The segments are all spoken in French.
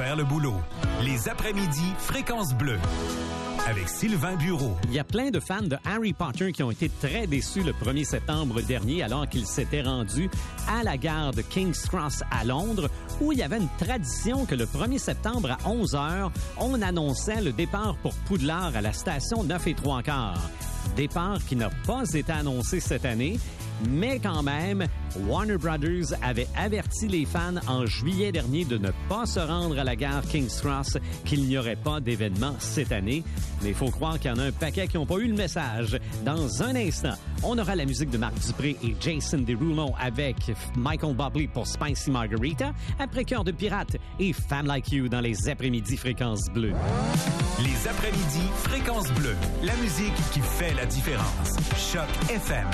faire le boulot. Les après-midi Fréquence Bleue avec Sylvain Bureau. Il y a plein de fans de Harry Potter qui ont été très déçus le 1er septembre dernier alors qu'ils s'étaient rendus à la gare de King's Cross à Londres où il y avait une tradition que le 1er septembre à 11h, on annonçait le départ pour Poudlard à la station 9 3/4. Départ qui n'a pas été annoncé cette année, mais quand même, Warner Brothers avait averti les fans en juillet dernier de ne pas se rendre à la gare King's Cross, qu'il n'y aurait pas d'événement cette année. Mais il faut croire qu'il y en a un paquet qui n'ont pas eu le message. Dans un instant, on aura la musique de Marc Dupré et Jason Derulo avec Michael Bublé pour Spicy Margarita, après Cœur de Pirate et Femme Like You dans les après-midi Fréquence Bleue. Les après-midi Fréquence Bleue, la musique qui fait la différence. Choc FM.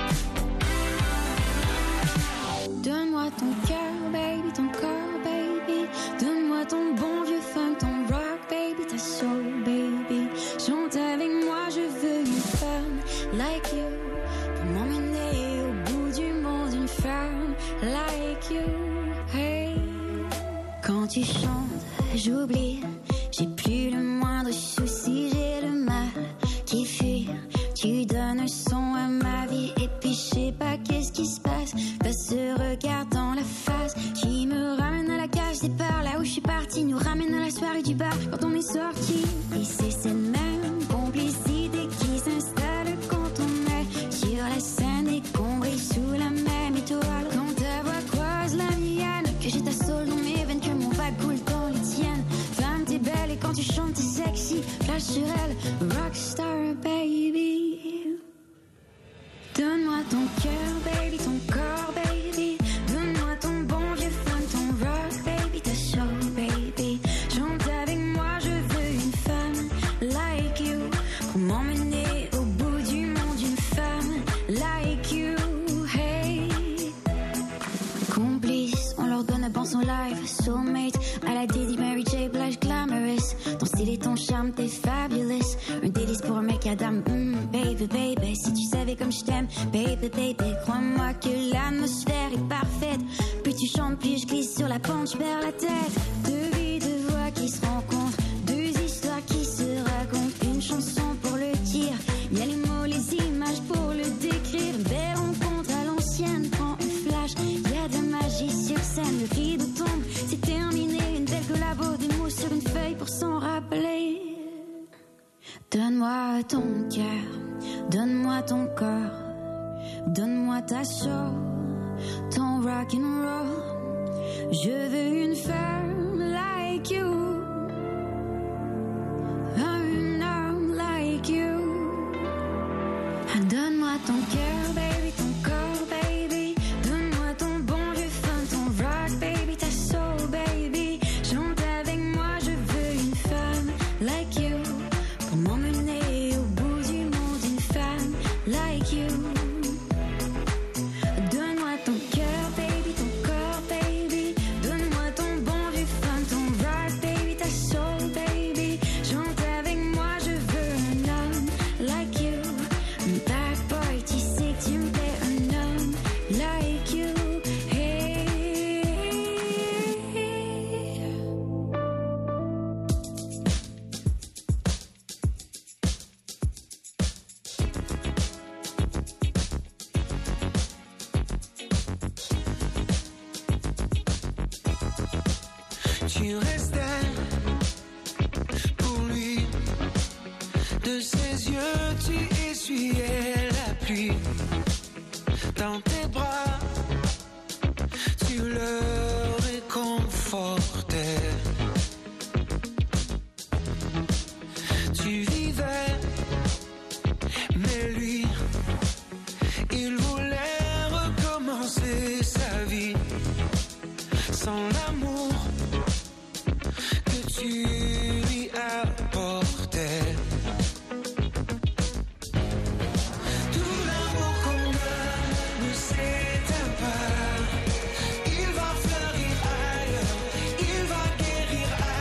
Donne-moi ton cœur, baby, ton corps, baby. Donne-moi ton bon vieux funk, ton rock, baby, ta soul, baby. Chante avec moi, je veux une femme like you. Pour m'emmener au bout du monde, une femme like you. Hey. Quand tu chantes, j'oublie. J'ai plus le moindre souci, j'ai le mal qui fuit. Tu donnes un son à ma vie et puis je sais pas qu'est-ce qui se passe. Pas ce regard dans la face qui me ramène à la cage départ. Là où je suis partie nous ramène à la soirée du bar quand on est sorti. Et c'est cette même complicité qui s'installe quand on est sur la scène et qu'on brille sous la même étoile. Quand ta voix croise la mienne, que j'ai ta soul dans mes veines, que mon bac coule dans les tiennes. Femme t'es belle et quand tu chantes t'es sexy. Flash sur elle, rockstar baby. Donne-moi ton cœur, baby, ton corps, baby. Donne-moi ton bon vieux funk, ton rock, baby, ta soul, baby. Chante avec moi, je veux une femme like you. Pour m'emmener au bout du monde, une femme like you, hey. Complice, on leur donne un bon son live. Soulmate, à la Diddy, Mary J. Blige, glamorous. Ton style et ton charme, t'es fabulous. Un délice pour un mec à dame, baby, baby. Si tu savais comme je t'aime, baby, baby. Crois-moi que l'atmosphère est parfaite. Plus tu chantes, plus je glisse sur la pente, je perds la tête. Deux vies, deux voix qui se rencontrent. Deux histoires qui se racontent. Une chanson pour le dire. Y'a les mots, les images pour le décrire. Une belle rencontre à l'ancienne, prends un flash. Y'a de la magie sur scène, le rideau tombe. C'est terminé, une belle collabo. Des mots sur une feuille pour s'en rappeler. Donne-moi ton cœur, donne-moi ton corps, donne-moi ta soul, ton rock and roll. Je veux une femme like you, un homme like you. Donne-moi ton cœur, baby, ton corps, baby. Donne-moi ton bon vieux fun, ton rock, baby, ta soul, baby. Chante avec moi, je veux une femme like you. Pour m'emmener au bout du monde, une femme like you. Donne-moi ton cœur, baby, ton corps, baby. Donne-moi ton bon vieux fun, ton rock, baby, ta soul, baby. Chante avec moi, je veux un homme like you. Un bad boy, tu sais que tu me plais, un homme like you. Hey. Tu restais pour lui, de ses yeux tu essuyais la pluie. Dans tes bras, tu le réconfortais. Tu vivais, mais lui, il voulait recommencer sa vie sans l'amour que tu lui apportais. Tout l'amour qu'on a ne s'éteint pas. Il va fleurir ailleurs, il va guérir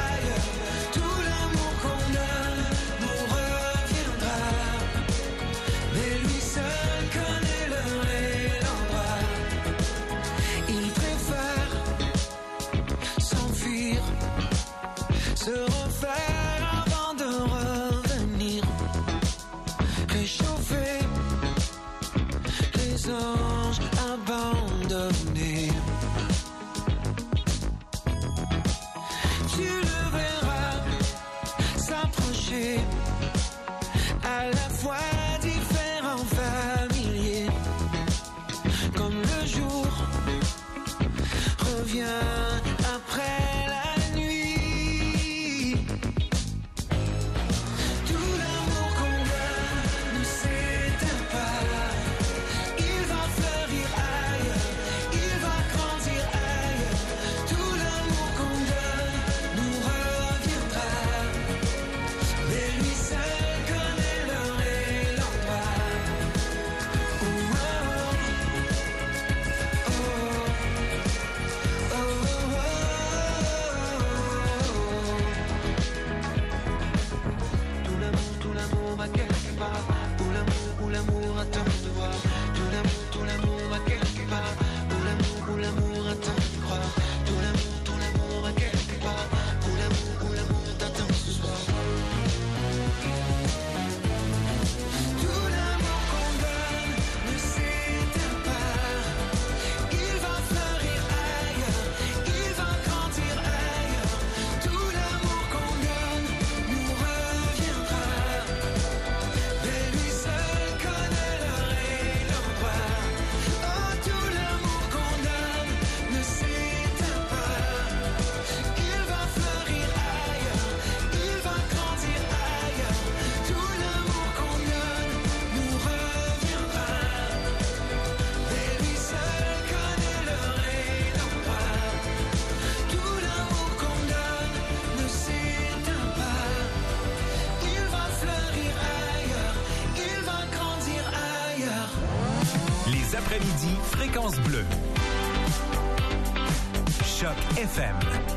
après-midi, Fréquence Bleue. Choc FM.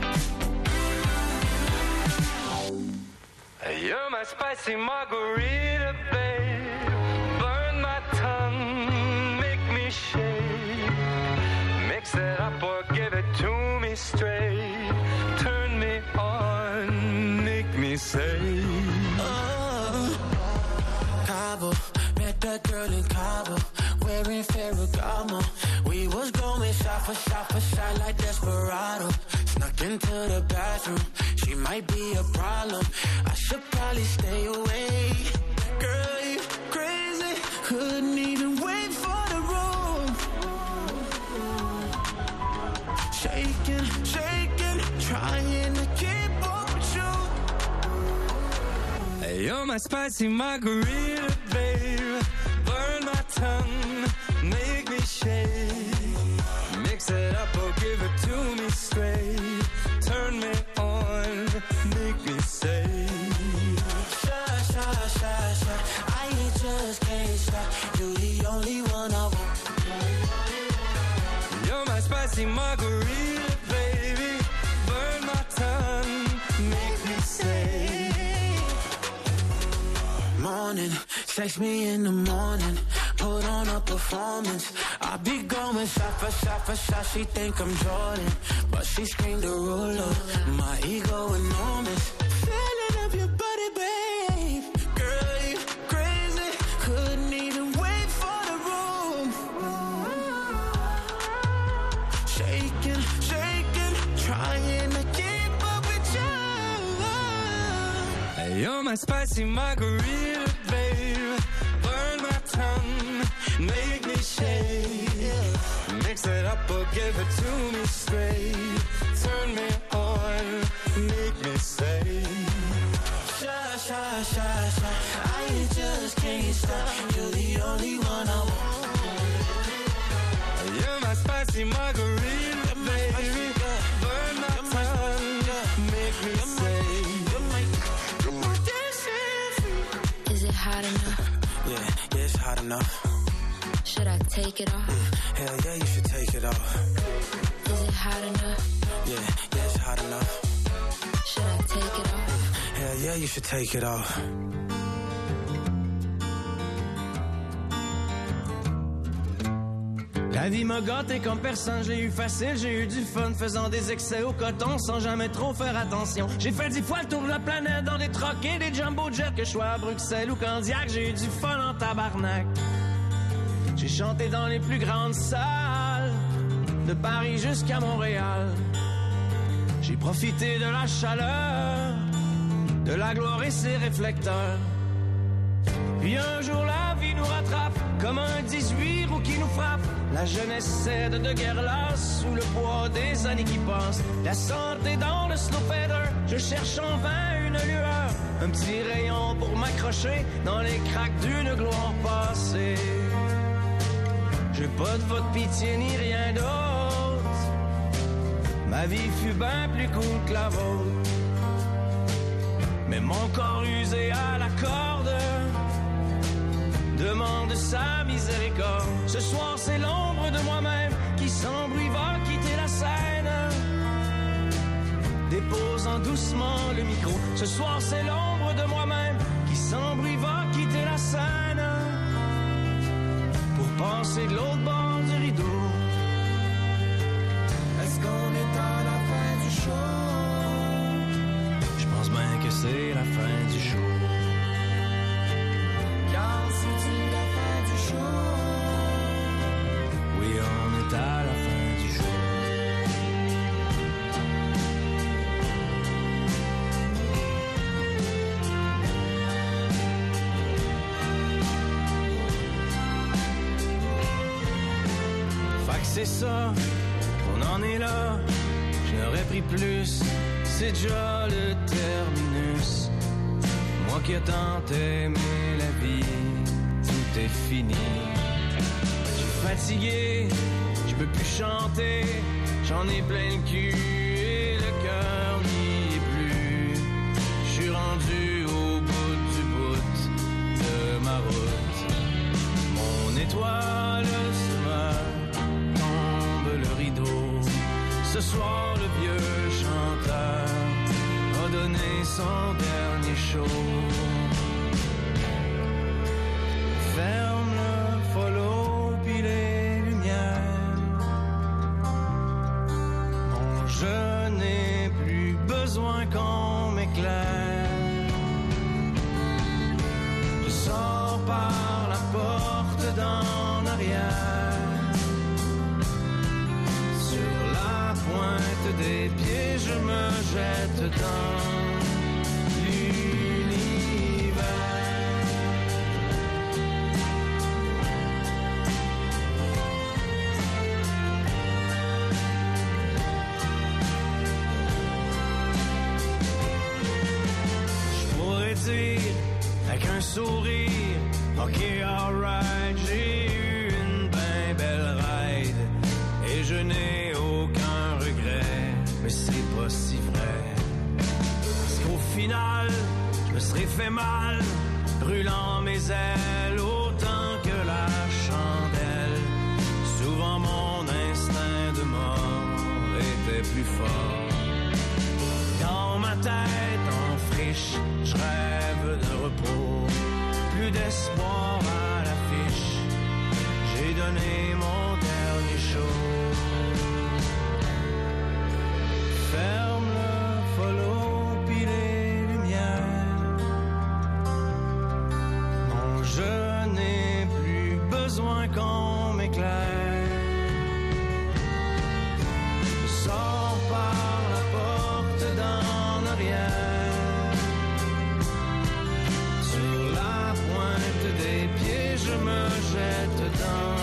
You're my spicy margarita, babe. Burn my tongue, make me shake. Mix it up or give it to me straight. Turn me on, make me say. Cabo, met that girl in Cabo, wearing Ferragamo. We was going shot for shot for shot like Desperado. Snuck into the bathroom, she might be a problem. I should probably stay away. Girl, you crazy, couldn't even wait for the room. Shaking, shaking, trying to keep up with you. Hey, you're my spicy margarita, babe. Burn my tongue, make me shake. Mix it up or give it to me straight. Turn me on, make me say. Shy, shy, shy, shy. I just can't stop. You're the only one I want. You're my spicy margarita, baby. Burn my tongue, make me say. Morning, text me in the morning. Put on a performance. I be going shot for shot for shot. She think I'm Jordan, but she screamed a ruler. My ego enormous. Feeling of your body, babe. Girl, you crazy. Couldn't even wait for the room. Shaking, shaking, trying to keep up with you. Hey, you're my spicy margarita, babe. Burn my tongue, make me shake. Mix it up or give it to me straight. Turn me on, make me say. Shy, shy, shy, shy. I just can't stop. You're the only one I want. You're my spicy margarita, baby. Burn my tongue, make me say. Is it hot enough? Yeah, it's hot enough. Should I take it off? Hell yeah, you should take it off. Is it hot enough? Yeah, it's hot enough. Should I take it off? Hell yeah, you should take it off. La vie m'a gâté comme personne, je l'ai eu facile, j'ai eu du fun, faisant des excès au coton sans jamais trop faire attention. J'ai fait 10 fois le tour de la planète dans des trucks et des jumbo jets, que je sois à Bruxelles ou Candiac, j'ai eu du fun en tabarnak. J'ai chanté dans les plus grandes salles, de Paris jusqu'à Montréal. J'ai profité de la chaleur, de la gloire et ses réflecteurs. Puis un jour la vie nous rattrape, comme un 18 roues qui nous frappe. La jeunesse cède de guerre lasse, sous le poids des années qui passent. La santé dans le slow fader, je cherche en vain une lueur. Un petit rayon pour m'accrocher dans les craques d'une gloire passée. J'ai pas de votre pitié ni rien d'autre. Ma vie fut bien plus cool que la vôtre. Mais mon corps usé à la corde demande sa miséricorde. Ce soir c'est l'ombre de moi-même qui sans bruit va quitter la scène, déposant doucement le micro. Ce soir c'est l'ombre de moi-même qui sans bruit va quitter la scène, pour passer de l'autre bord du rideau. Est-ce qu'on est à la fin du show? Je pense bien que c'est la fin du show. Car c'est-tu la fin du show? Oui, on est à la fin du show. Fait que c'est ça, on en est là. J'aurais pris plus, c'est déjà le terminus. Moi qui ai tant aimé la vie, tout est fini. J'ai fatigué, je peux plus chanter, j'en ai plein le cul et le cœur n'y est plus. Je suis rendu au bout de ma route. Mon étoile ce matin chaud. Ferme le follow pis les lumières. Bon, je n'ai plus besoin qu'on m'éclaire. Je sors par la porte d'en arrière. Sur la pointe des pieds, je me jette dans l'univers. Je pourrais dire avec un sourire, ok, alright, j'ai eu une ben belle ride et je n'ai aucun regret, mais c'est pas si vrai. Parce qu'au final, je me serais fait mal, brûlant mes ailes autant que la chandelle. Souvent mon instinct de mort était plus fort. Dans ma tête en friche, je rêve de repos, plus d'espoir à l'affiche. J'ai donné mon dernier show. Ferme le follow pis les lumières. Non, je n'ai plus besoin qu'on m'éclaire. Je sors par la porte d'en arrière. Sur la pointe des pieds, je me jette dans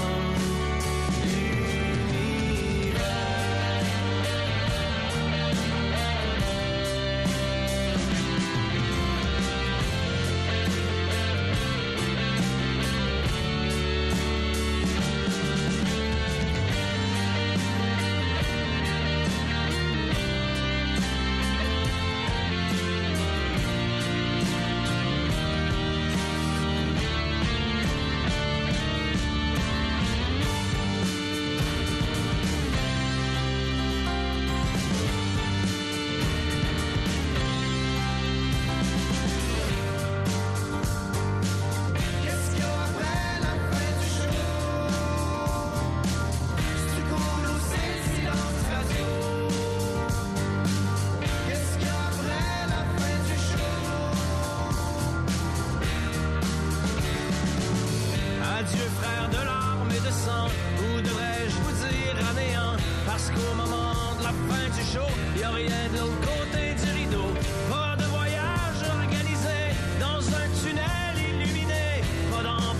Ou devrais-je vous dire à néant? Parce qu'au moment de la fin du show, y a rien de l'autre côté.